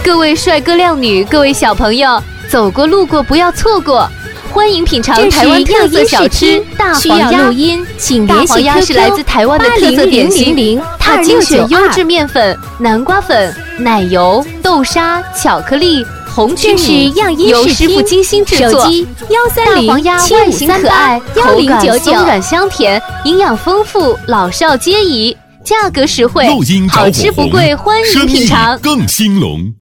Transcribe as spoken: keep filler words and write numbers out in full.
各位帅哥靓女，各位小朋友，走过路过不要错过，欢迎品尝台湾特色小吃大黄鸭。 录音，请大联系黄鸭是来自台湾的特色点心，它精选优质面粉、南瓜粉、奶油、豆沙、巧克力、红曲米，由师傅精心制作。 手机幺三零大黄鸭外形可爱，口感松软香甜，营养丰富，老少皆宜，价格实惠，好吃不贵，欢迎品尝。 更兴隆。